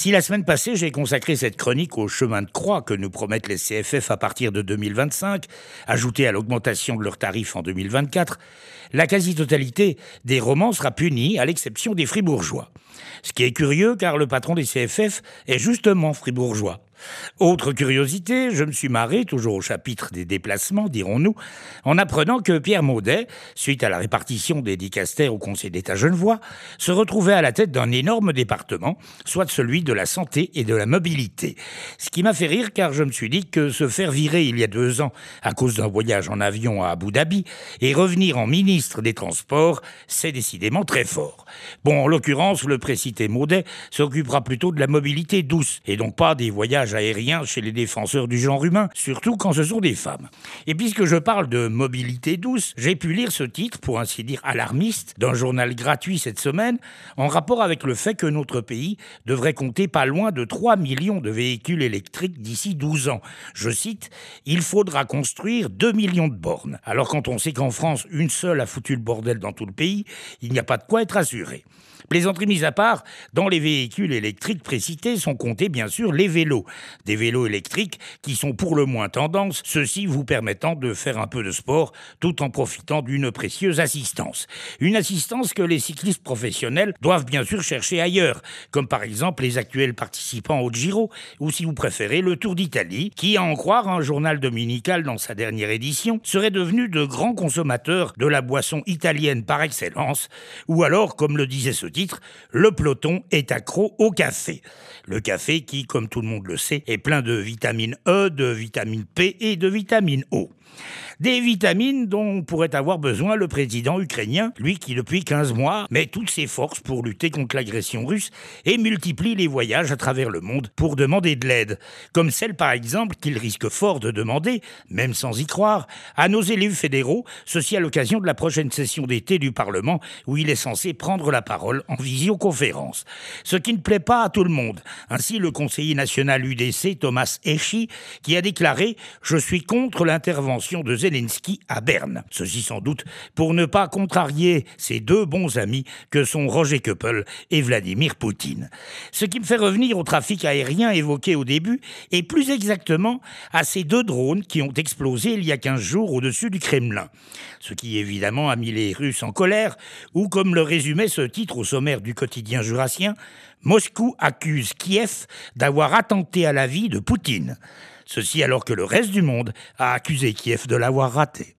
Si la semaine passée, j'ai consacré cette chronique au chemin de croix que nous promettent les CFF à partir de 2025, ajouté à l'augmentation de leurs tarifs en 2024, la quasi-totalité des romans sera punie, à l'exception des fribourgeois. Ce qui est curieux, car le patron des CFF est justement fribourgeois. Autre curiosité, je me suis marré, toujours au chapitre des déplacements, dirons-nous, en apprenant que Pierre Maudet, suite à la répartition des dicastères au Conseil d'État genevois, se retrouvait à la tête d'un énorme département, soit celui de la santé et de la mobilité. Ce qui m'a fait rire, car je me suis dit que se faire virer il y a 2 ans à cause d'un voyage en avion à Abu Dhabi et revenir en ministre des Transports, c'est décidément très fort. Bon, en l'occurrence, le précité Maudet s'occupera plutôt de la mobilité douce, et donc pas des voyages aérien chez les défenseurs du genre humain, surtout quand ce sont des femmes. Et puisque je parle de mobilité douce, j'ai pu lire ce titre, pour ainsi dire alarmiste, d'un journal gratuit cette semaine, en rapport avec le fait que notre pays devrait compter pas loin de 3 millions de véhicules électriques d'ici 12 ans. Je cite, « Il faudra construire 2 millions de bornes ». Alors quand on sait qu'en France, une seule a foutu le bordel dans tout le pays, il n'y a pas de quoi être assuré. Plaisanterie mise à part, dans les véhicules électriques précités sont comptés bien sûr les vélos. Des vélos électriques qui sont pour le moins tendance, ceux-ci vous permettant de faire un peu de sport tout en profitant d'une précieuse assistance. Une assistance que les cyclistes professionnels doivent bien sûr chercher ailleurs, comme par exemple les actuels participants au Giro, ou si vous préférez le Tour d'Italie, qui, à en croire un journal dominical dans sa dernière édition, serait devenu de grands consommateurs de la boisson italienne par excellence, ou alors, comme le disait ce titre, le peloton est accro au café. Le café qui, comme tout le monde le sait, est plein de vitamine E, de vitamine P et de vitamine O. Des vitamines dont pourrait avoir besoin le président ukrainien, lui qui depuis 15 mois met toutes ses forces pour lutter contre l'agression russe et multiplie les voyages à travers le monde pour demander de l'aide, comme celle par exemple qu'il risque fort de demander, même sans y croire, à nos élus fédéraux, ceci à l'occasion de la prochaine session d'été du Parlement où il est censé prendre la parole en visioconférence. Ce qui ne plaît pas à tout le monde. Ainsi le conseiller national UDC Thomas Eschi qui a déclaré « Je suis contre l'intervention de Zelensky à Berne ». Ceci sans doute pour ne pas contrarier ses 2 bons amis que sont Roger Koppel et Vladimir Poutine. Ce qui me fait revenir au trafic aérien évoqué au début et plus exactement à ces 2 drones qui ont explosé il y a 15 jours au-dessus du Kremlin. Ce qui évidemment a mis les Russes en colère ou comme le résumait ce titre au sommaire du quotidien jurassien, Moscou accuse Kiev d'avoir attenté à la vie de Poutine. Ceci alors que le reste du monde a accusé Kiev de l'avoir raté.